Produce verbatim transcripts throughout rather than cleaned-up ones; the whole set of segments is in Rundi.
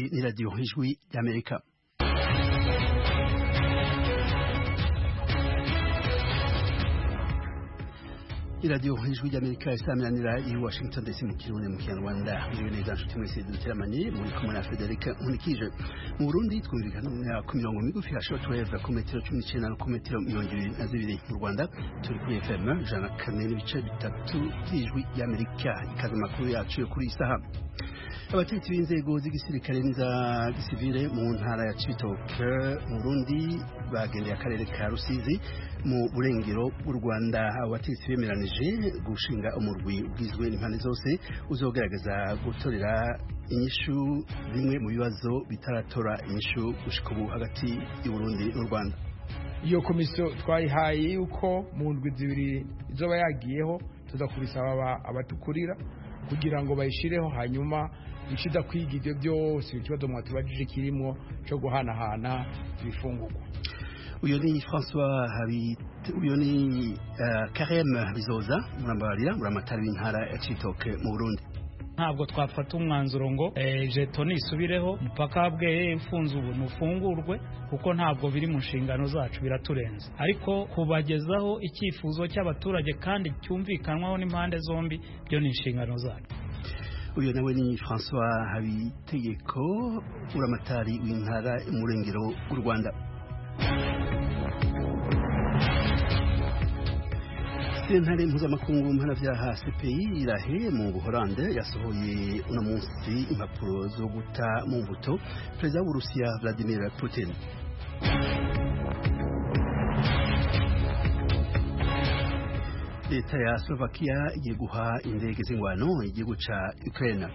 ni radio Ijwi y'Amerika. Radio Ijwi y'Amerika isaminanira i Washington D C mu Kirundi mu Kinyarwanda. Iyo neza nshuti mwese duteramanye muri kumwe na Frederic Unikije. Mu Burundi twumvikana ku mirongo migufi ya shortwave ku metero cumi n'icenda no ku metero mirongo ibiri na zibiri. Mu Rwanda turi kuri F M ijana na kane n'ibice bitatu by'Ijwi y'Amerika. Ikaze makuru yacu yo kuri isaha. Abategetsi b'inzego z'igisirikare n'iza gisivile mu ntara ya Cibitoke mu Burundi bagendeye akarere ka Rusizi mu burengero bw'u Rwanda. Abategetsi bemeranije gushinga umurwi ugizwe n'impande zose uzogerageza gutorera inyishu bimwe mu bibazo bitaratora inyishu gushika ubu hagati y'u Burundi n'u Rwanda. Iyo komisiyo twayihaye yuko mu ndwi zibiri izoba yagiyeho tuzakubisaba abatukurira kugira ngo bayishireho hanyuma ishida kwiga ibyo byose ikibazo mwatubajije kirimo cyo guhanahana ibifungurwa. Uyo ni François Habit uyo ni uh, Karem Bizoza murambarira muramatari w'intara ya Cibitoke mu Burundi. Ntabwo twafata umwanzuro ngo eh, jeto nisubireho mpaka bwe imfunze ubu nufungurwe kuko ntabwo biri mu nshingano zacu biraturenze, ariko kubagezaho icyifuzo cy'abaturage kandi cyumvikanwaho n'impande zombi byo ni inshingano zacu. Uyo nawe ni François Habitegeko uramatari w'intara umurengero w'u Rwanda. Sentare mpuzamakungu mpanavyaha C P I irahe mu Buholande yasohoye uno munsi impapuro zo guta mu mbuto Perezida w'Uburusiya Vladimir Putin. Leta ya Slovakia igiye guha indege z'ingwano igihugu ca Ukraine.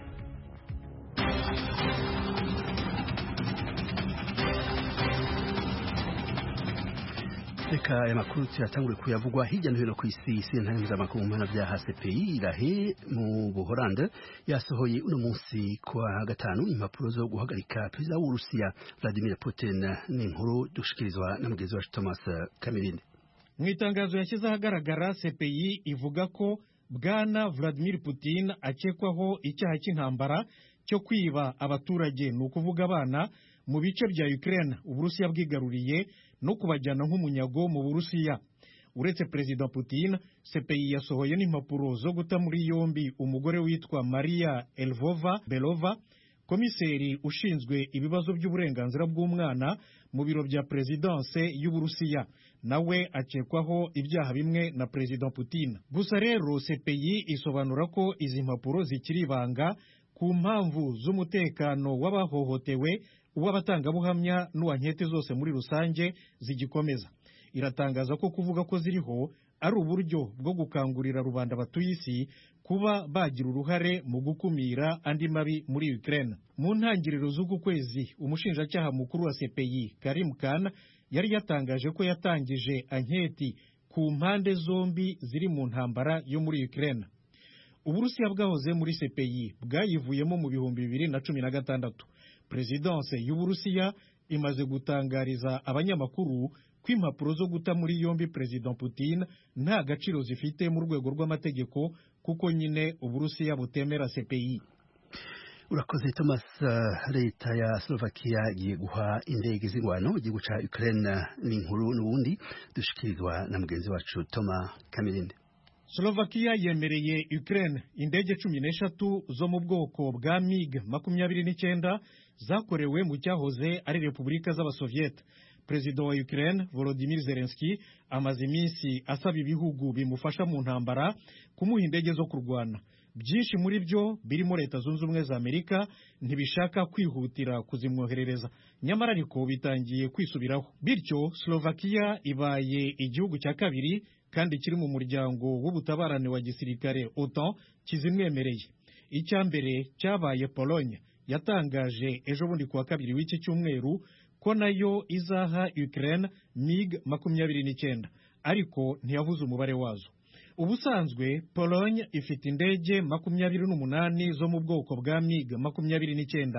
Reka ya makuru tuyatangure kuyavugwa hirya no hino ku isi. Sentare mpuzamakungu mpanavyaha C P I irahe mu Buholande yasohoye uno munsi kwa gatanu impapuro zo guhagarika Perezida w'Uburusiya Vladimir Putin. Ni inkuru dushikirizwa na mugenzi wacu Thomas Kamirindi. Mu itangazo yashyize ahagaragara C P I ivuga ko Bwana Vladimir Putin akekwaho icyaha cy'intambara cyo kwiba abaturage, ni ukuvuga abana, mu bice bya Ukraine Uburusiya bwigaruriye no kubajyana nk'umunyago mu Burusiya. Uretse Perezida Putin, C P I yasohoye n'impapuro zo guta muri yombi umugore witwa Maria Elvova Belova, komiseri ushinzwe ibibazo by'uburenganzira bw'umwana mu biro bya Presidence y'Uburusiya. Nawe akekwaho ibyaha bimwe na Perezida Putin. Gusa rero C P I isobanura ko izi mpapuro zikiri ibanga ku mpamvu z'umutekano w'abahohotewe, uw'abatangabuhamya n'uwankete zose muri rusange zigikomeza. Iratangaza ko kuvuga ko ziriho ari uburyo bwo gukangurira rubanda batuye isi kuba bagira uruhare mu gukumira andi mabi muri Ukraine. Mu ntangiriro z'uku kwezi umushinjacyaha mukuru wa C P I Karim Khan yari yatangaje ko yatangije anketi ku mpande zombi ziri mu ntambara yo muri Ukraine. Uburusiya bwahoze muri C P I bwayivuyemo mu bihumbi bibiri na cumi na gatandatu. Presidence y'Uburusiya imaze gutangariza abanyamakuru ko impapuro zo guta muri yombi Perezida Putin nta gaciro zifite mu rwego rw'amategeko kuko nyine Uburusiya butemera C P I. Urakoze Thomas. Leta ya Slovakia igiye guha indege z'ingwano igihugu ca Ukraine. Ni inkuru n'ubundi dushikirizwa na mugenzi wacu Thomas Kamirindi. Slovakia yemereye Ukraine indege cumi n'eshatu zo mu bwoko bwa MiG makumyabiri n'icyenda zakorewe mu cyahoze ari Repubulika z'Abasoviete. Perezida wa Ukraine Volodymyr Zelensky amaze iminsi asaba ibihugu bimufasha mu ntambara kumuha indege zo kurwana. Byinshi muri byo birimo Leta Zunze Ubumwe za Amerika ntibishaka kwihutira kuzimwoherereza, nyamara ariko bitangiye kwisubiraho. Bityo Slovakia ibaye igihugu cya kabiri kandi kiri mu muryango w'ubutabarane wa gisirikare OTAN kizimwemereye. Icya mbere cyabaye Pologne, yatangaje ejo bundi kuwa kabiri w'iki cyumweru ko nayo izaha Ukraine MiG makumyabiri n'icyenda, ariko ntiyavuze umubare wazo. Ubusanzwe Pologne ifite indege makumyabiri n'umunani zo mu bwoko bwa MiG makumyabiri n'icyenda,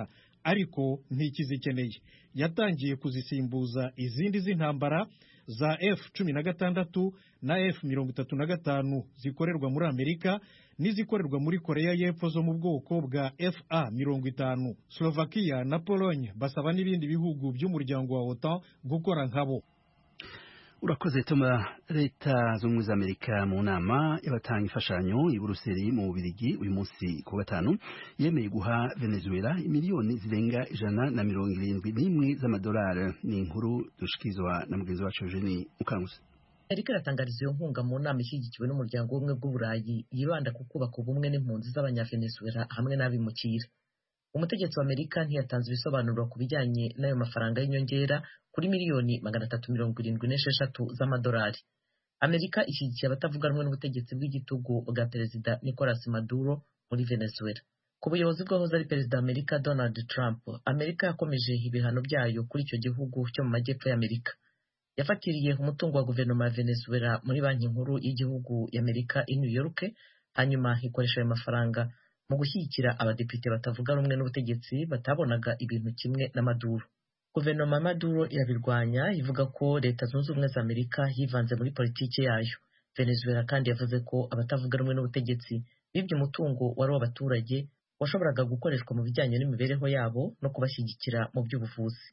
ariko ntikizikeneye. Yatangiye kuzisimbuza izindi z'intambara za F cumi na gatandatu na F mirongo itatu na gatanu zikorerwa muri Amerika n'izikorerwa muri Korea y'Epfo zo mu bwoko bwa F A mirongo itanu. Slovakia na Pologne basaba n'ibindi bihugu by'umuryango wa OTAN gukora nkabo. Urakoze Toma. Leta z'ubumwe za Amerika mu nama y'abatanga imfashanyo i Buruseli mu Bubiligi uyu munsi ku gatanu yemeye guha Venezuela miliyoni zirenga ijana na mirongo irindwi n'imwe z'amadolari. Ni inkuru dushikizwa na mugenzi wacu Eugenie Mukanguzi. Amerika iratangariza iyo nkunga mu nama ishyigikiwe n'umuryango w'ubumwe bw'Uburayi yibanda ku kubaka ubumwe n'impunzi z'abanyavenezuela hamwe n'abimukira. Umutegetsi wa Amerika ntiyatanze ibisobanuro ku bijyanye n'ayo mafaranga y'inyongera kuri miliyoni magana atatu mirongo irindwi n'esheshatu z'amadolari. Amerika ishyigikiye abatavuga rumwe n'ubutegetsi bw'igitugu bwa Perezida Nicolas Maduro muri Venezuela. Ku buyobozi bw'ahoze ari Perezida wa Amerika Donald Trump, Amerika yakomeje ibihano byayo kuri icyo gihugu cyo mu majyepfo y'Amerika. Yafatiriye umutungo wa guverinoma ya Venezuela muri banki nkuru y'igihugu y'Amerika i New York, hanyuma ikoresha ayo mafaranga mu gushyigikira abadepite batavuga rumwe n'ubutegetsi batabonaga ibintu kimwe na Maduro. Guverinoma ya Maduro irabirwanya ivuga ko Leta Zunze Ubumwe za Amerika yivanze muri politiki yayo. Venezuela kandi yavuze ko abatavuga rumwe n'ubutegetsi bibye umutungo wari w'abaturage washoboraga gukoreshwa mu bijyanye n'imibereho yabo no kubashyigikira mu by'ubuvuzi.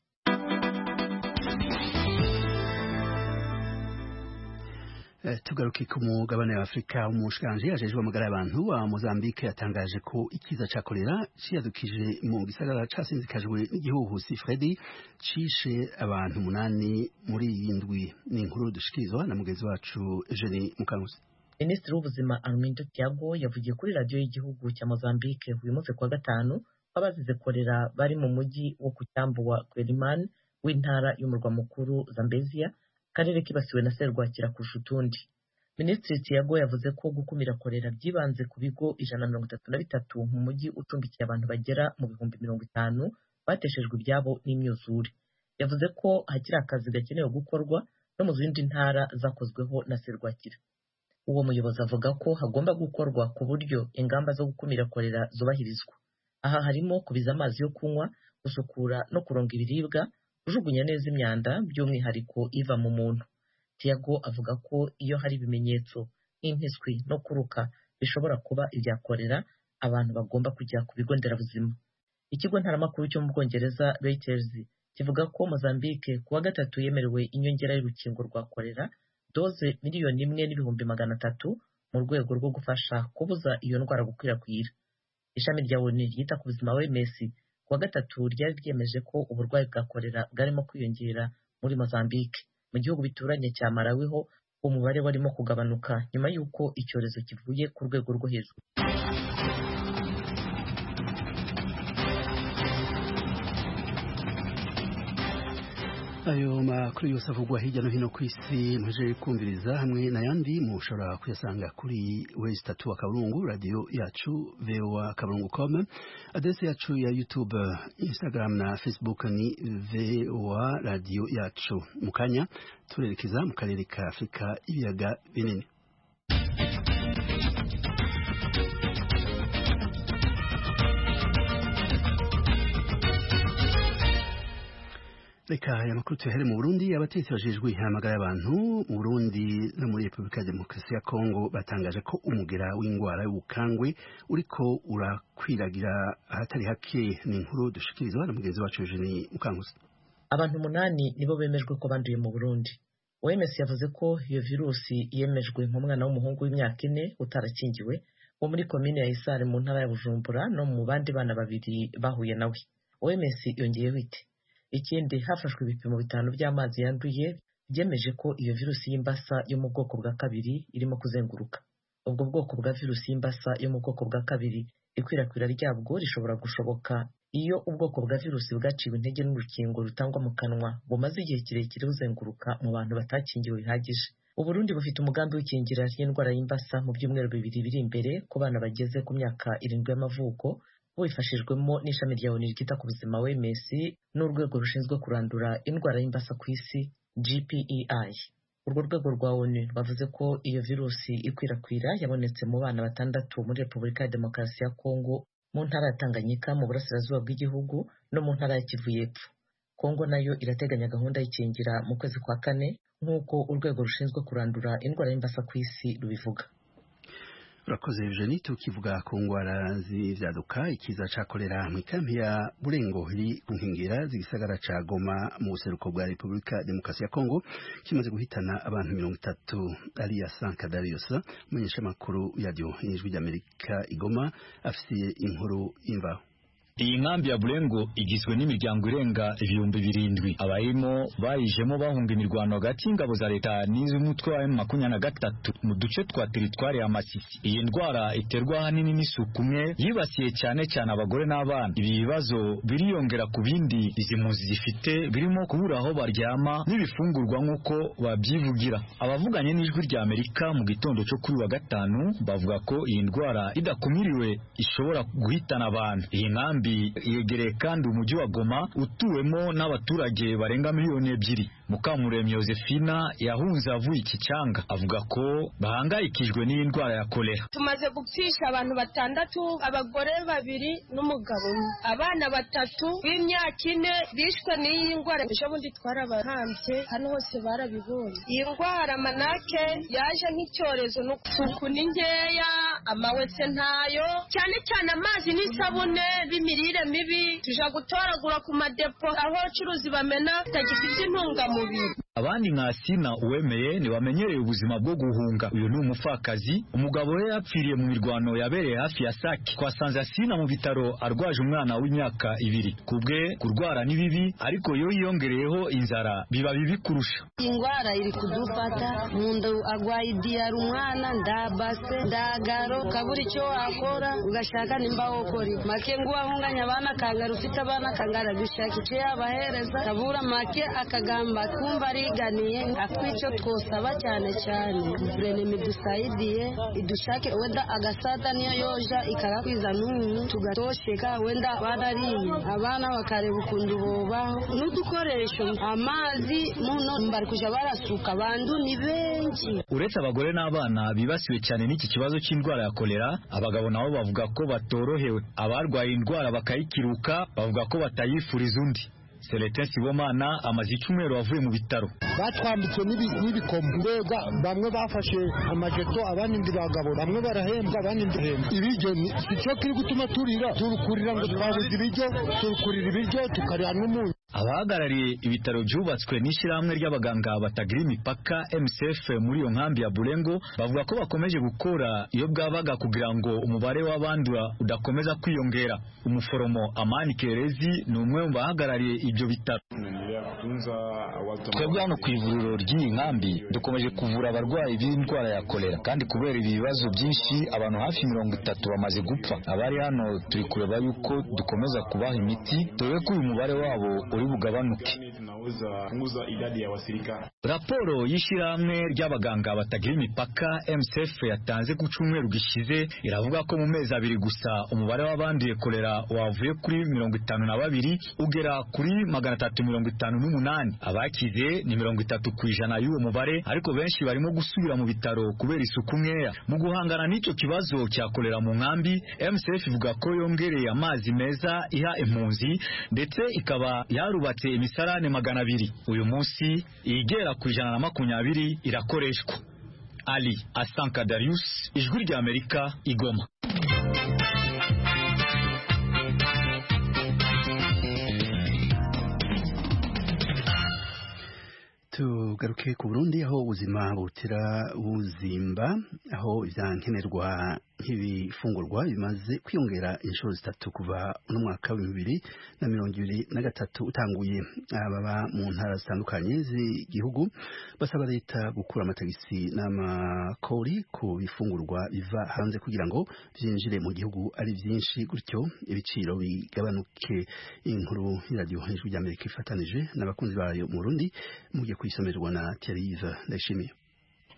Tugaruke ku mugabane wa Afrika. Umushikanje ajejwe amagara y'abantu wa Mozambique yatangaje ko ikiza ca kolera ciyadukije mu gisagara casinzikajwe n'igihuhusi Freddy cishe abantu munani muri yindwi. Ni inkuru dushikirizwa na mugenzi wacu Eugenie Mukanguzi. Minisitiri w'ubuzima Armindo Tiago yavugiye kuri radiyo y'igihugu cya Mozambique uyu munsi kwa gatanu abazize kolera bari mu mujyi wo ku cyambu wa Quelimane w'intara y'umurwa mukuru Zambezia, karere kibasiwe na serwakira kurusha utundi. Minisitiri Tiago yavuze ko gukumira kolera byibanze ku bigo ijana na mirongo itatu na bitatu mu mujyi ucumbikiye abantu bagera mu bihumbi mirongo itanu bateshejwe ibyabo n'imyuzure. Yavuze ko hakiri akazi gakenewe gukorwa no mu zindi ntara zakozweho na serwakira. Uwo muyobozi avuga ko hagomba gukorwa ku buryo ingamba zo gukumira kolera zubahirizwa. Aha harimo kubiza amazi yo kunywa, gusukura no kuronga ibiribwa, kujugunya neza imyanda by'umwihariko iva mu muntu. Tiago avuga ko iyo hari ibimenyetso nk'impiswi no kuruka bishobora kuba ibya kolera, abantu bagomba kujya ku bigo nderabuzima. Ikigo ntaramakuru cyo mu Bwongereza Reuters kivuga ko Mozambique kuwa gatatu yemerewe inyongera y'urukingo rwa kolera doze miliyoni imwe n'ibihumbi magana atatu mu rwego rwo gufasha kubuza iyo ndwara gukwirakwira. Ishami rya O N U ryita ku buzima O M S kuwa gatatu ryari ryemeje ko uburwayi bwa kolera bwarimo kwiyongera muri Mozambique. Mu gihugu bituranye cya Malawi ho umubare warimo kugabanuka nyuma y'uko icyorezo kivuye ku rwego rwo hejuru. Ayo makuru yose avugwa hirya no hino ku isi muje kumviriza hamwe n'ayandi mushobora kuyasanga kuri wezi tatu akaburungu radio yacu v o a akaburungu com. Adresse yacu ya YouTube, Instagram na Facebook ni v o a radio yacu. Mukanya turerekeza mu karere ka Afrika ibiyaga binini. Reka ya makuru tuhere mu Burundi. Abatetsi bajejwe ihamagara y'abantu mu Burundi no muri Republika ya Demokarasi ya Kongo batangaje ko umugera w'ingwara y'ubukangwe uriko urakwiragira ahatari hake. Ni inkuru dushikirizwa na mugenzi wacu Eugenie Mukanguzi. Abantu umunani nibo bemejwe ko banduye mu Burundi. O M S yavuze ko iyo virusi yemejwe mu mwana w'umuhungu w'imyaka ine utarakingiwe wo muri komine ya Isare mu ntara ya Bujumbura no mu bandi bana babiri bahuye nawe. O M S yongeyeho iti ikindi hafashwe ibipimo bitanu by'amazi yanduye byemeje ko iyo virusi y'imbasa yo mu bwoko bwa kabiri irimo kuzenguruka. Ubwo bwoko bwa virusi y'imbasa yo mu bwoko bwa kabiri ikwirakwira ryabwo rishobora gushoboka iyo ubwoko bwa virusi bwaciwe intege n'urukingo rutangwa mu kanwa bumaze igihe kirekire buzenguruka mu bantu batakingiwe bihagije. Uburundi bufite umugambi w'ikingira ry'indwara y'imbasa mu byumweru bibiri biri imbere ku bana bageze ku myaka irindwi y'amavuko, bifashijwemo n'ishami rya O N U ryita ku buzima O M S n'urwego rushinzwe kurandura indwara y'imbasa ku isi G P E I. Urwo rwego rwa O N U bavuze ko iyo virusi ikwirakwira yabonetse mu bana batandatu muri Republika ya Demokarasi ya Kongo mu ntara ya Tanganyika mu burasirazuba bw'igihugu no mu ntara ya Kivu y'Epfo. Kongo nayo irateganya gahunda y'ikingira mu kwezi kwa kane nk'uko urwego rushinzwe kurandura indwara y'imbasa ku isi rubivuga. Urakoze Eugenie, tukivuga ku ngwara z'ivyaduka ikiza ca kolera mu kampi ya Burengo iri ku nkengera z'igisagara ca Goma mu buseruko bwa Repubulika Demokarasi ya Kongo kimaze guhitana abantu mirongo itatu. Aliya Sankadarius, umunyeshamakuru ya radio Ijwi ry'Amerika i Goma, afise inkuru imvaho. Iyi nkambi ya Burengo igizwe n'imiryango irenga ibihumbi birindwi. Abayimo bayijemo bahunga imirwano hagati y'ingabo za leta n'iz'umutwe wa makumyabiri na gatatu mu duce twa teritwari ya Masisi. Iyi ndwara iterwa ahanini n'isuku umwe yibasiye cyane cyane abagore n'abana. Ibi bibazo biriyongera ku bindi izi mpunzi zifite birimo kubura aho baryama n'ibifungurwa nk'uko babyivugira. Abavuganye n'Ijwi rya Amerika mu gitondo cyo kuri wa gatanu bavuga ko iyi ndwara idakumiriwe ishobora guhitana abantu. Iyi nkambi yegereye kandi umujyi wa Goma utuwemo n'abaturage barenga miliyoni ebyiri. Mukamuremyi Josephina yahunze avuye iki cyanga avuga ko bahangayikijwe n'iyi ndwara ya kolera. Tumaze gupfisha abantu batandatu, abagore babiri n'umugabo umwe, abana batatu b'imyaka ine bishwe n'iyi ndwara. Ejo bundi twarabahambye, hano hose barabibonye. Iyi ndwara manake yaje nk'icyorezo, n'usuku ni nkeya, amawese ntayo, cyane cyane amazi n'isabune b'imirire mibi. Tuja gutoragura ku madepo aho abacuruzi bamena tagifite intungamubiri. Abandi nka Sina Uwemeye ni bamenyereye ubuzima bwo guhunga. Uyu ni umupfakazi, umugabo we yapfiriye mu mirwano yabereye hafi ya Sake. Twasanze Sina mu bitaro arwaje umwana w'imyaka ibiri. Kubwe kurwara ni bibi, ariko yo yiyongereyeho inzara biba bibi kurusha. Ingwara iri kudufata, mundu agwaye diyari, umwana ndabase ndagaro, kaburi cyo akora ugashaka nimba wokori make ngo wahunganya abana kangara, ufite abana kangara gushaka icyo yabahereza, kabura make akagamba kumva ariganiye. Atwico twosaba cyane cyane guverinoma idusaidiye, idushake wenda agasata niyo yoja ikagakwiza n'umuntu tugatosheka, wenda barariye abana bakareba ukundu bobaho n'udukoresho. Amazi muno bari kuja barasuka, bandu ni benshi. Uretse abagore n'abana bibasiwe cyane n'iki kibazo cy'indwara ya kolera, abagabo nabo bavuga ko batorohewe. Abarwaye indwara bakayikiruka bavuga ko batayifuriza undi. Celestin Sibomana amaze icyumweru avuye mu bitaro. Batwambitse n'ibikomo, mbega bamwe bafashe amajeto, abandi ndi bagabo, bamwe barahembwa abandi ndihembwa. Ibiryo icyo kiri gutuma turira turukurira ngo twabuze ibiryo, turukurira ibiryo tukarya n'umunyu. Abahagarariye ibitaro byubatswe n'ishyirahamwe ry'abaganga batagira imipaka M S F muri iyo nkambi ya Burengo bavuga ko bakomeje gukora iyo bwabaga kugira ngo umubare w'abandura udakomeza kwiyongera. Umuforomo Amani Kerezi ni umwe mu bahagarariye ibyo bitaro. Twebwe hano ku ivuriro ry'iyi nkambi dukomeje kuvura abarwayi b'indwara ya kolera, kandi kubera ibi bibazo byinshi abantu hafi mirongo itatu bamaze gupfa. Abari hano turi kureba yuko dukomeza kubaha imiti dore ko uyu mubare wabo uri bugabanuke. Raporo y'ishyirahamwe ry'abaganga batagira imipaka M S F yatanze ku cyumweru gishize iravuga ko mu mezi abiri gusa umubare w'abanduye kolera wavuye kuri mirongo itanu na babiri ugera kuri magana atatu mirongo itanu n'umunani. Abakize ni mirongo itatu ku ijana y'uwo mubare, ariko benshi barimo gusubira mu bitaro kubera isuku nkeya. Mu guhangana n'icyo kibazo cya kolera mu nkambi, M S F ivuga ko yongereye amazi meza iha impunzi ndetse ikaba yarubatse imisarane magana abiri. Uyu munsi igera ku ijana na makumyabiri irakoreshwa. Ali Asankadarius, Ijwi rya Amerika, Igoma. Tugaruke ku Burundi aho ubuzima butira buzimba, aho ivyankenerwa nk'ibifungurwa bimaze kwiyongera inshuro zitatu kuva no mwaka wa bibiri na mirongo ibiri na gatatu utanguye. Ababa mu ntara zitandukanye z'igihugu basaba leta gukura amatagisi n'amakori ku bifungurwa biva hanze kugira ngo byinjire mu gihugu ari byinshi, gutyo ibiciro bigabanuke. Inkuru y'iradiyo Ijwi rya Amerika ifatanije n'abakunzi bayo mu Burundi mugiye kuyisomerwa na Thierry Ndayishimiye.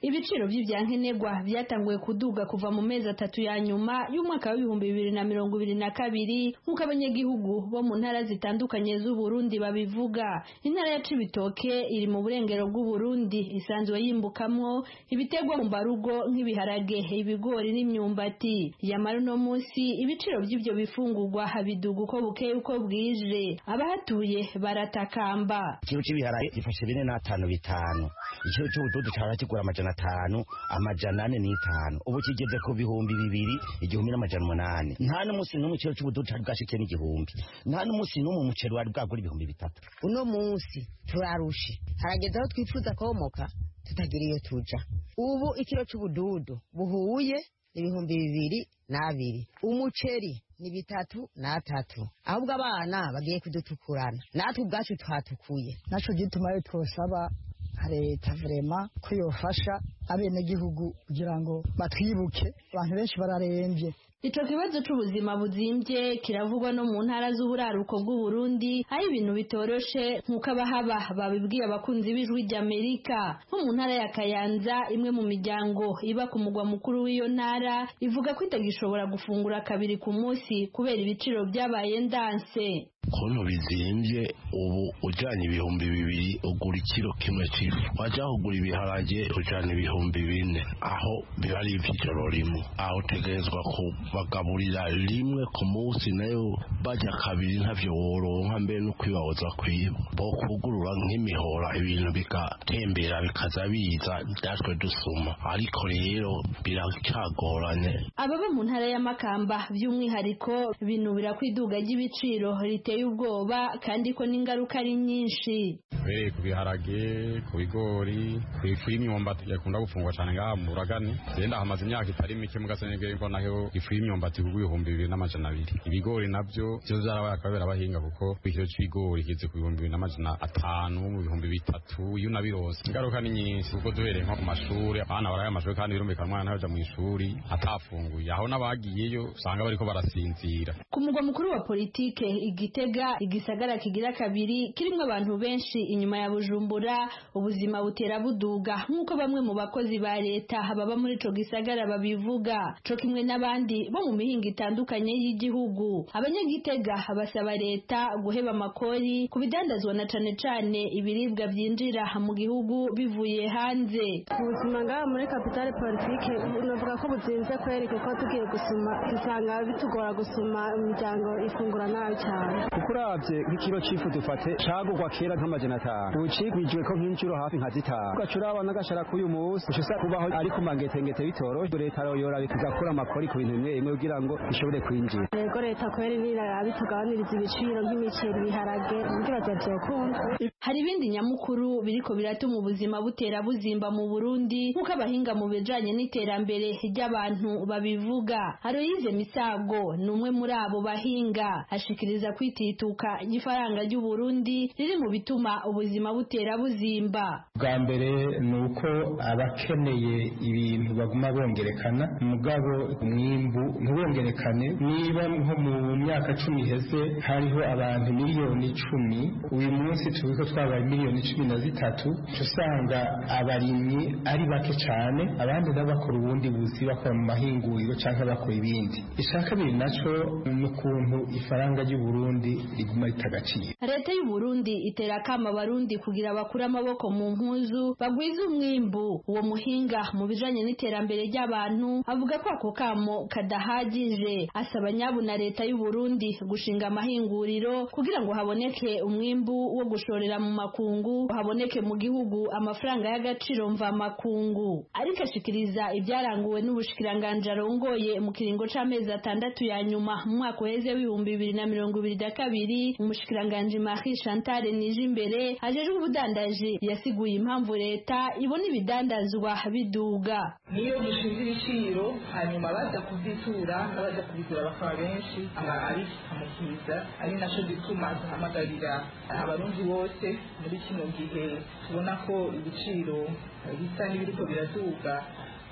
ibiciro by'ibyankenerwa byatanguye kuduga kuva mu mezi atatu ya nyuma y'umwaka w'ibihumbi bibiri na mirongo ibiri na kabiri nk'uko abanyagihugu bo mu ntara zitandukanye z'u Burundi babivuga. Intara ya Cibitoke iri mu burengero bw'u Burundi isanzwe yimbukamwo ibitegwa mu mbarugo nk'ibiharage, ibigori n'imyumbati. Yamara no munsi ibiciro by'ibyo bifungurwa habiduga uko bukeye uko bwije, abahatuye baratakamba. Ikiro cy'ibiharage gifashe bine n'atanu bitanu, ikiro cy'ubududu cyara kigura amajana atanu, amajana ane n'itanu, ubu kigeze ku bihumbi bibiri, igihumbi n'amajana umunani. Nta n'umunsi n'umwe ikiro cy'ubududu cyari bwashike n'igihumbi, nta n'umunsi n'umwe umuceri wari bwagura ibihumbi bitatu. Uno munsi turarushe, harageze aho twifuza komoka tutagira iyo tuja. Ubu ikiro cy'ubududu buhuye ibihumbi bibiri n'abiri, umuceri ni bitatu n'atatu, ahubwo abana bagiye kudutukurana, natwe ubwacu twatukuye. Naco gituma twosaba leta vrema ko yofasha abenegihugu kugira ngo batwibuke, abantu benshi bararembye. Ico kibazo c'ubuzima buzimbye kiravugwa no mu ntara z'uburaruko bw'u Burundi, aho ibintu bitoroshe nk'uko abahaba babibwiye abakunzi b'ijwi ry'Amerika. Nko mu ntara ya Kayanza, imwe mu miryango iba ku mugwa mukuru w'iyo ntara ivuga ko itagishobora gufungura kabiri ku munsi kubera ibiciro byabaye ndanse. Kono bizimbye ubu ujanye ibihumbi bibiri ugura ikiro kimwe c'ifu, waja kugura ibiharage ujana ibihumbi bine, aho biba ari ivy'ijoro rimwe, aho utegerezwa kubagaburira rimwe ku munsi, nayo bajya kabiri ntavyo woronka, mbere no kwibahoza kwiba bo kugurura nk'imihora ibintu bigatembera bikaza biza natwe dusuma, ariko rero biracyagoranye. Ababa mu ntara ya Makamba by'umwihariko binubira kwiduga ry'ibiciro riteye ubwoba kandi ko n'ingaruka ari nyinshi. Bere ku biharage, ku bigori, ku ifu y'imyumbati yakunda gufungwa cyane ngaha mu Buragani. Genda hamaze imyaka itari mike mugasenegere ko naho ifu y'imyumbati ku bihumbi bibiri n'amajana abiri. Ibigori nabyo byo zarabaye akabera bahinga kuko ikiro cy'ibigori kize ku bihumbi bibiri n'amajana atanu, mu bihumbi bitatu, iyo nabirose. Ingaruka ni nyinshi kuko duhereye nko ku mashuri, abana baraye amashuri kandi birumvikana umwana yaje mu ishuri atafunguye, aho nabagiyeyo usanga bariko barasinzira. Ku mugwa mukuru wa politike Igitega, igisagara kigira kabiri kirimwe abantu benshi inyuma ya Bujumbura, ubuzima butera buduga nk'uko bamwe mu bakozi ba leta baba muri ico gisagara babivuga, co kimwe n'abandi bo mu mihinga itandukanye y'igihugu. Abanyagitega basaba leta guheba amakori ku bidandazwa na cane cane ibiribwa byinjira mu gihugu bivuye hanze. Ubuzima ngaha muri kapitale politike novuga ko buzinze kweri, kuko tugiye gusuma dusanga bitugora gusuma, imiryango ifungura nabi cyane. Ukuravye nk'ikiro c'ifu dufate cagurwa kera nk'amajana atanu, ubu cigwijwe ko nk'inshuro hafi nka zitanu, ugacuraba n'agashara k'uyu munsi ushobora kubaho ari ku mangetengete bitoroshe. Leta yora bigakura amakori ku bintu bimwe bimwe kugira ngo bishobore kwinjira. Yego leta kweri bitugabaniriza ibiciro nk'imiceri, ibiharage, ndibaza vyokunda. Hari ibindi nyamukuru biriko biratuma ubuzima butera buzimba mu Burundi nk'uko abahinga mu bijanye n'iterambere ry'abantu babivuga. Aloyize Misago ni umwe muri abo bahinga, ashikiriza kwitituka ifaranga ry'u Burundi riri mu bituma ubuzima butera buzimba. Bwa mbere ni uko abakeneye ibintu baguma bongerekana, mugabo umwimbu ntibongerekane. Niba nko mu myaka cumi iheze hariho abantu miliyoni icumi, uyu munsi tubiko twabaye miliyoni cumi na zitatu, usanga abarimyi ari bake cyane, abandi n'abakora ubundi buzi bakora mu mahinguriro cyangwa bakora ibindi. Ishaka biri naco ni ukuntu ifaranga ry'u Burundi riguma ritagaciro. Leta y'u Burundi itera kama abarundi kugira bakura amaboko mu mpuzu bagwiza umwimbu. Uwo muhinga mu bijanye n'iterambere ry'abantu avuga ko ako kamo kadahagije, asaba nyabu na leta y'u Burundi gushinga amahinguriro kugira ngo haboneke umwimbu wo gushorera mu makungu, haboneke mu gihugu amafaranga y'agaciro mva makungu. Ariko ashikiriza ibyaranguwe n'ubushikiranganje arongoye mu kiringo c'amezi atandatu ya nyuma mu mwaka uheze w'ibihumbi bibiri na mirongo ibiri na kabiri, umushikiranganje Marie Chantal Nijimbere ajejwe ubudandaji yasiguye impamvu leta ibona ibidandazwa biduga. Niyo gishinze ibiciro hanyuma baza kuzitura baza kubigura bakaba benshi, ari amukiza, ari naco gituma duhamagarira abarundi bose muri kino gihe tubona ko ibiciro bisa n'ibiriko biraduga,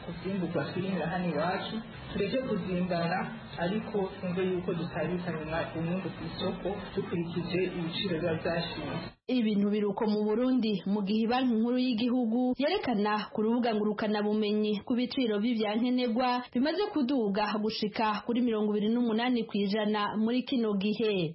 ku vyimburwa twirimira hano iwacu tureke kuzimbana ariko twumve yuko dutabikana umwungu ku isoko dukurikije ibiciro biba vyashinzwe. Ibintu biruko mu Burundi mu gihe banki nkuru y'igihugu yerekana ku rubuga ngurukana bumenyi ku biciro by'ivyankenerwa bimaze kuduga gushika kuri mirongo ibiri n'umunani kw'ijana muri kino gihe.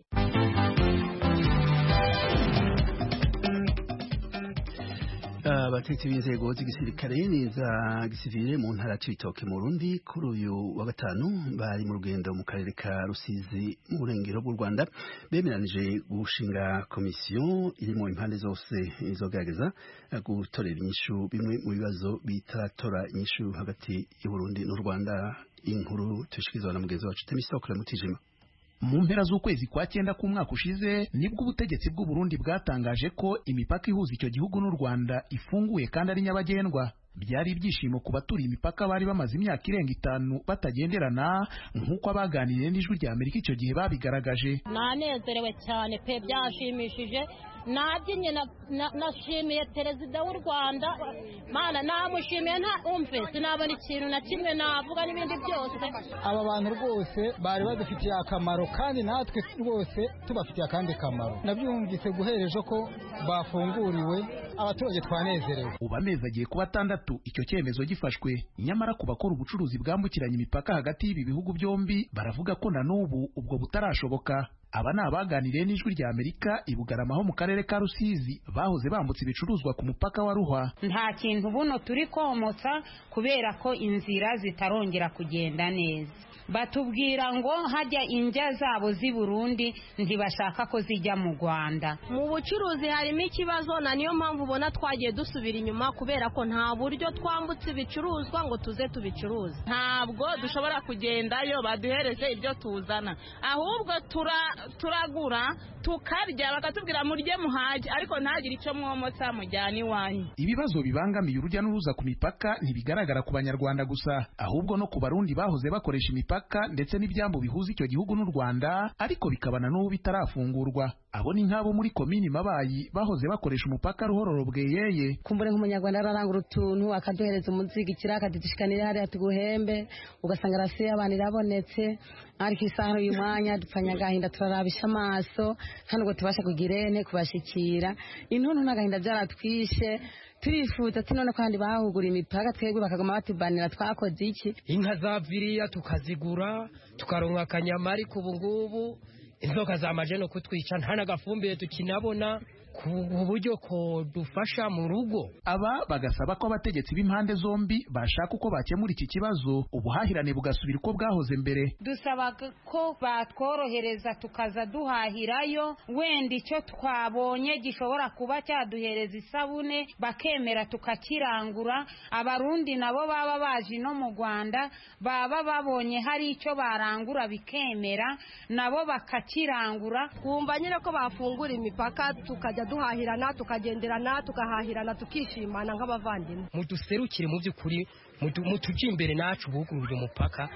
abatetsi b'inzego z'igisirikare n'iza gisivile mu ntara y'Ibitoke mu Burundi kuri uyu wa gatanu bari mu rugendo mu karere ka Rusizi mu burengero bw'u Rwanda bemeranije gushinga komisiyo irimo impande zose izogerageza gutorera inyishu bimwe mu bibazo bitaratora inyishu hagati y'u Burundi n'u Rwanda. Inkuru tushikizwa na mugenzi wacu Temisokole Mutijima. Mu mpera z'ukwezi kwa cyenda k'umwaka ushize nibwo ubutegetsi bw'u Burundi bwatangaje ko imipaka ihuza icyo gihugu n'u Rwanda ifunguye kandi ari nyabagendwa. Byari ibyishimo ku baturiye imipaka bari bamaze imyaka irenga itanu batagenderana nk'uko abaganiriye n'ijwi rya Amerika icyo gihe babigaragaje. Nanezerewe cyane pe, byashimishije. Nabyinye nashimiye perezida w'u Rwanda, mana namushimiye nta umve sinabona ikintu na kimwe navuga n'ibindi byose. Aba bantu rwose bari badufitiye akamaro kandi natwe rwose tubafitiye akandi kamaro. Nabyumvise guhereje ko bafunguriwe abaturage twanezerewe. Ubu amezi agiye kuba atandatu icyo cyemezo gifashwe, nyamara ku bakora ubucuruzi bwambukiranya imipaka hagati y'ibi bihugu byombi baravuga ko na n'ubu ubwo butarashoboka. Aba ni abaganiriye n'ijwi rya Amerika i Bugarama ho mu karere ka Rusizi bahoze bambutse ibicuruzwa ku mupaka wa Ruhwa. Nta kintu buno turi komotsa kubera ko inzira zitarongera kugenda neza. Batubwira ngo hajya injya zabo z'i Burundi ntibashaka ko zijya mu Rwanda. Mu bucuruzi harimo ikibazo, na niyo mpamvu ubona twagiye dusubira inyuma kubera ko nta buryo twambutse ibicuruzwa ngo tuze tubicuruza. Ntabwo dushobora kugendayo baduhereje ibyo tuzana, ahubwo tura turagura tukarya bakatubwira murye muhaje ariko ntagire icyo mwomotsa mujyana iwanyu. Ibibazo bibangamiye urujya n'uruza ku mipaka ntibigaragara ku Banyarwanda gusa, ahubwo no ku Barundi bahoze bakoresha imipaka ndetse n'ibyambu bihuza icyo gihugu n'u Rwanda ariko bikabana n'ubu bitarafungurwa. Abo ni nk'abo muri komini Mabayi bahoze bakoresha umupaka Ruhororo Bweyeye. Kumbure nk'umunyarwanda ararangura utuntu akaduhereza umuzigikira akadudushikanira hariya tuguhembe ugasanga rasiye abantu irabonetse, ariko isaha uyu mwanya dupfanya agahinda turarabisha amaso hano ngo tubasha kugira ene kubashikira. Intuntu n'agahinda byaratwishe, turifuza ati none kandi bahugura imipaka twebwe bakagoma batubanira twakoze iki. Inka zaviriya tukazigura tukaronka akanyama, ariko ubu ngubu inzoka zamaje no kutwica nta n'agafumbire tukinabona ku buryo ko dufasha mu rugo. Aba bagasaba ko abategetsi b'impande zombi bashaka uko bakemura iki kibazo ubuhahirane bugasubira uko bwahoze mbere. Dusaba ko batworohereza tukaza duhahirayo, wenda icyo twabonye gishobora kuba cyaduhereza isabune bakemera tukakirangura. Abarundi nabo baba baje no mu Rwanda baba babonye hari icyo barangura bikemera nabo bakakirangura. Kumva nyine ko bafungura imipaka tukajya duhahirana tukagenderana tukahahirana tukishimana nk'abavandimwe. Muduserukire mu by'ukuri mutuje imbere nacu buguruje umupaka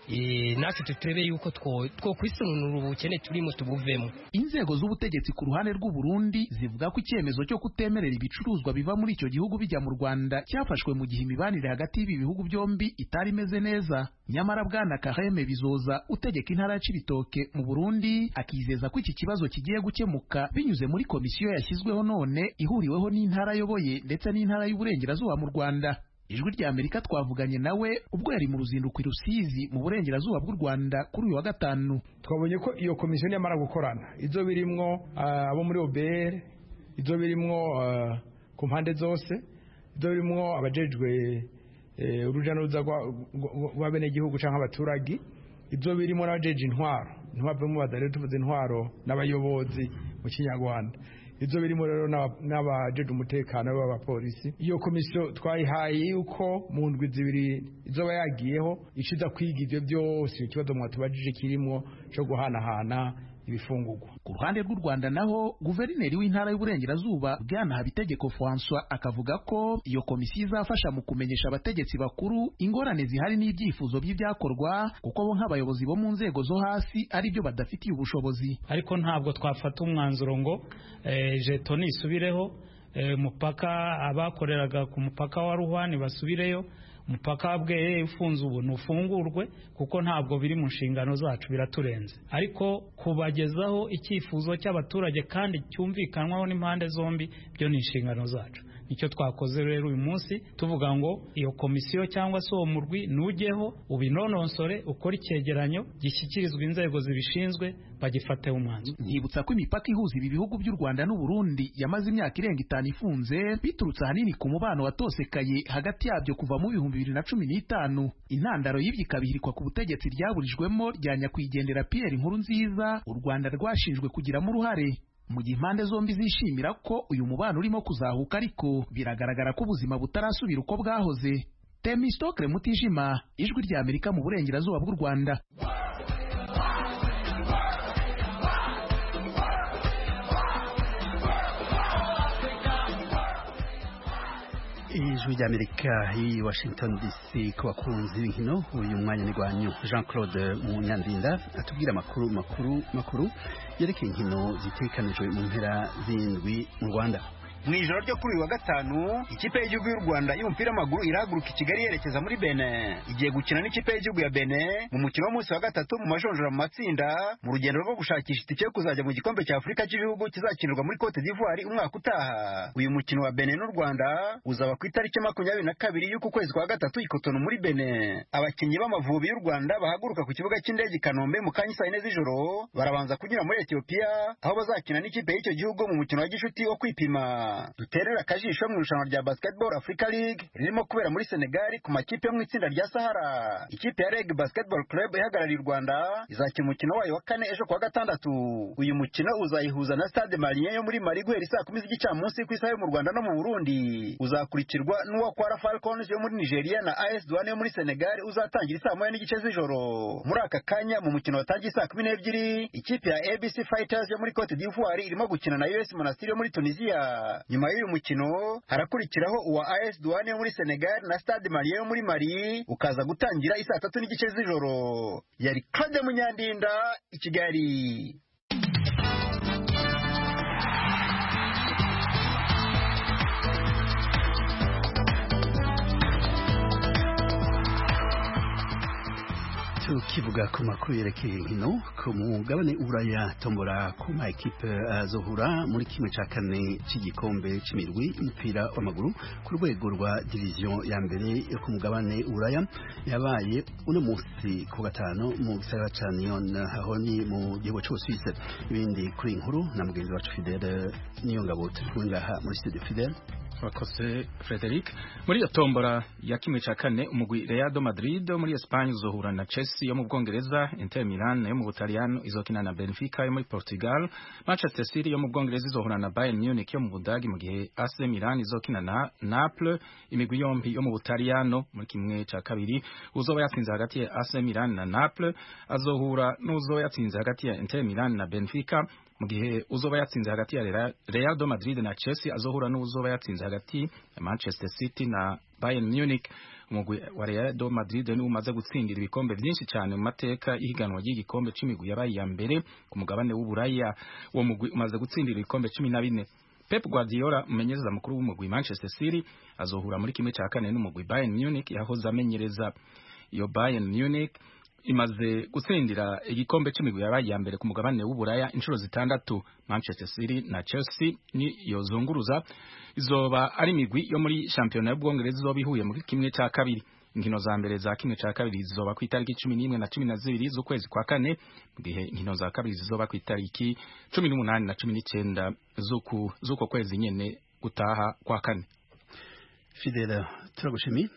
natwe tuturebe yuko two kwisununura ubukene turimo tubuvemo. Inzego z'ubutegetsi ku ruhande rw'u Burundi zivuga ko icyemezo cyo kutemerera ibicuruzwa biva muri icyo gihugu bijya mu Rwanda cyafashwe mu gihe imibanire hagati y'ibi bihugu byombi itari imeze neza. Nyamara Bwana Kaheme Bizoza utegeka intara ya Cibitoke mu Burundi akizeza ko iki kibazo kigiye gukemuka binyuze muri komisiyo yashyizweho none ihuriweho n'intara ayoboye ndetse n'intara y'uburengerazuba mu Rwanda. Ijwi rya Amerika twavuganye nawe ubwo yari mu ruzinduko i Rusizi mu burengerazuba bw'u Rwanda kuri uyu wa gatanu. Twabonye ko iyo komisiyo yamara gukorana izo birimwo abo muri O B R, izo birimwo ku mpande zose, izo birimwo abajejwe uruja n'uruza rw'abenegihugu canke abaturage, izo birimwo n'abajeje intwaro ntibavemo badare tuvuze intwaro n'abayobozi mu Kinyarwanda, izo birimo rero n'abajeje umutekano b'abapolisi. Iyo komisiyo twayihaye yuko mu ndwi zibiri izoba yagiyeho ishiza kwiga ivyo byose ikibazo mwatubajije kirimo cyo guhanahana ibifungurwa. Ku ruhande rw'u Rwanda naho guverineri w'intara y'uburengerazuba Bwana Habitegeko François akavuga ko iyo komisiyo izafasha mu kumenyesha abategetsi bakuru ingorane zihari n'ibyifuzo by'ibyakorwa kuko bo nk'abayobozi bo mu nzego zo hasi ari byo badafitiye ubushobozi. Ariko ntabwo twafata umwanzuro ngo eh, jeto nisubireho umupaka abakoreraga ku mupaka wa Ruhwani basubireyo, umupaka wabweye ufunze ubu nufungurwe kuko ntabwo biri mu nshingano zacu, biraturenze. Ariko kubagezaho icyifuzo cy'abaturage kandi cyumvikanwaho n'impande zombi byo ni inshingano zacu. Nicyo twakoze rero uyu munsi tuvuga ngo iyo komisiyo cyangwa se uwo murwi nugeho ubinononsore, ukora icyegeranyo gishyikirizwa inzego zibishinzwe bagifate umwanzuro. Nkibutsa ko imipaka ihuza ibi bihugu by'u Rwanda n'u Burundi yamaze imyaka irenga itanu ifunze biturutse ahanini ku mubano watosekaye hagati yabyo kuva mu bihumbi bibiri na cumi n'itanu. Intandaro y'ibyo ikabihirikwa ku butegetsi ryaburijwemo rya nyakwigendera Pierre Nkurunziza u Rwanda rwashinjwe kugiramo uruhare. Mu gihe impande zombi zishimira ko uyu mubano urimo kuzahuka, ariko biragaragara ko ubuzima butarasubira uko bwahoze. Temistokle Mutijima, Ijwi rya Amerika mu burengerazuba bw'u Rwanda. Ijwi rya Amerika i Washington D C ku bakunzi b'inkino, uyu mwanya ni gwanyu. Jean Claude Munyandinda atubwira makuru makuru makuru yerekeye inkino zitekanijwe mu mpera z'indwi mu Rwanda. Mu ijoro ryo kuri uyu wa gatanu ikipe y'igihugu y'u Rwanda y'umupira w'amaguru irahaguruka i Kigali yerekeza muri Benin. Igiye gukina n'ikipe y'igihugu ya Benin mu mukino w'umunsi wa gatatu mu majonjora mu matsinda mu rugendo rwo gushakisha itike yo kuzajya mu gikombe cya Afurika cy'ibihugu kizakinirwa muri Cote d'Ivoire umwaka utaha. Uyu mukino wa Benin n'u Rwanda uzaba ku itariki makumyabiri na kabiri y'uku kwezi kwa gatatu i Cotonou muri Benin. Abakinnyi b'Amavubi y'u Rwanda bahaguruka ku kibuga cy'indege i Kanombe mu kanya saa yine z'ijoro, barabanza kunyura muri Ethiopia aho bazakina n'ikipe y'icyo gihugu mu mukino wa gishuti wo kwipima. Duterera akajisho mu irushanwa rya Basketball Africa League ririmo kubera muri Senegal ku makipe yo mu itsinda rya Sahara. Ikipe ya Reg Basketball Club ihagarariye u Rwanda izakina umukino wayo wa kane ejo kuwa gatandatu. Uyu mukino uzayihuza na Stade Malien yo muri Mali guhera saa kumi z'igicamunsi ku isaha yo mu Rwanda no mu Burundi. Uzakurikirwa n'uwa Kwara Falcons yo muri Nigeria na A S Douane yo muri Senegal uzatangira saa moya n'igice z'ijoro. Muri aka kanya mu mukino watangiye saa kumi n'ebyiri ikipe ya A B C Fighters yo muri Cote d'Ivoire irimo gukina na U S Monastir yo muri Tunisia. Nyuma y'uyu mukino harakurikiraho uwa A S Douane yo muri Senegal na Stade Malien yo muri Mali ukaza gutangira isaa tatu n'igice z'ijoro. Yari Claude Munyandinda i Kigali. Tukivuga ku makuru yerekeye inkino ku mugabane Uraya, tombora ku ma ekipe azohura muri kimwe cya kane cy'igikombe cy'imirwi umupira w'amaguru ku rwego rwa division ya mbere yo ku mugabane Uraya yabaye uno munsi ku gatanu mu gisagara ca Nyon aho ni mu gihugu cy'u Suisse. Ibindi kuri inkuru na mugenzi wacu Fidel Niyongabo turi ngaha muri studio. Fidel, Wakoze Frederic. Muri iyo tombora ya kimwe cya kane umugwi Real Madrid muri Espagne uzohura na Chelsea yo mu Bwongereza, Inter Milan yo mu Butaliyano izokina na Benfica yo muri Portugal, Manchester City yo mu Bwongereza izohura na Bayern Munich yo mu Budagi, mu gihe A C Milan izokina na Naples. Imigwi yombi yo mu Butaliyano muri kimwe cya kabiri uzoba yatsinze hagati ya A C Milan na Naples azohura n'uzoba yatsinze hagati ya Inter Milan na Benfica, mu gihe uzoba yatsinze hagati ya Real Madrid na Chelsea azohura n'uzoba yatsinze hagati ya Manchester City na Bayern Munich. Umugwi wa Real Madrid ni umaze gutsindira ibikombe byinshi cyane mu mateka y'ihiganwa ry'igikombe c'imigwi yabaye ya mbere ku mugabane w'Uburaya. Uwo mugwi umaze gutsindira ibikombe cumi na bine. Pep Guardiola, umenyereza mukuru w'umugwi Manchester City, azohura muri kimwe cya kane n'umugwi Bayern Munich yahoze amenyereza. Iyo Bayern Munich imaze gutsindira igikombe c'imigwi yabaye ya mbere ku mugabane w'Uburaya inshuro zitandatu. Manchester City na Chelsea ni yozunguruza izoba ari imigwi yo muri shampiyona y'Ubwongereza izoba ihuye muri kimwe cya kabiri. Inkino za mbere za kimwe cya kabiri zizoba ku itariki cumi n'imwe na cumi na zibiri z'ukwezi kwa kane, mu gihe inkino za kabiri zizoba ku itariki cumi n'umunani na cumi n'icyenda z'uku z'uko kwezi nyene gutaha kwa kane. Fidel, turagushimiye.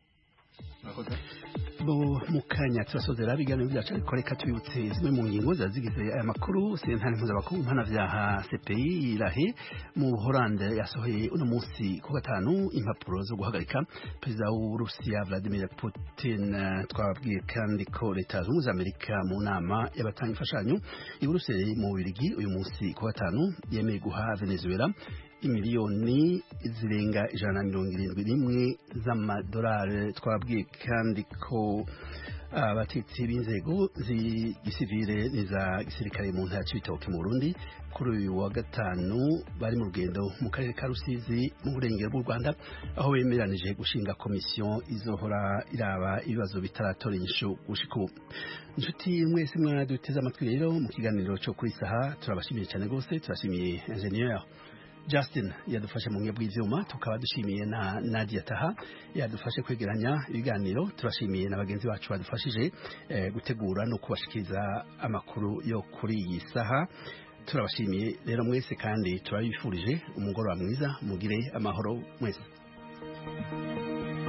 Bo mukanya turasozera ibiganiro byacu, ariko reka tubibutse zimwe mu ngingo zazigize aya makuru. Sentare mpuzamakungu mpanavyaha C P I irahe mu Holande yasohoye uno munsi ku gatanu impapuro zo guhagarika perezida w'Uburusiya Vladimir Putin. Twababwiye kandi ko leta zunze ubumwe za Amerika mu nama y'abatanga imfashanyo i Buruseli mu Bubiligi uyu munsi ku gatanu yemeye guha Venezuela imiliyoni zirenga ijana na mirongo irindwi n'imwe z'amadolari. Twabwiye kandi ko abatetsi b'inzego z'igisivile n'iza gisirikare mu ntara y'Ibitoke mu Burundi kuri uyu wa gatanu bari mu rugendo mu karere ka Rusizi mu burengero bw'u Rwanda aho bemeranije gushinga komisiyo izohora iraba ibibazo bitaratora inyishu gushika ubu. Inshuti mwese mwaduteze amatwi rero mu kiganiro cyo kuri saha turabashimiye cyane rwose, turashimiye ingenieur Justin yadufashe mu ngebwe ivyuma, tukaba dushimiye na Nadia Taha yadufashe kwegeranya ibiganiro, turashimiye na bagenzi bacu badufashije eh, gutegura no kubashikiriza amakuru yo kuri iyi saha. Turabashimiye rero mwese kandi turabifurije umugoroba mwiza, mugire amahoro mwese.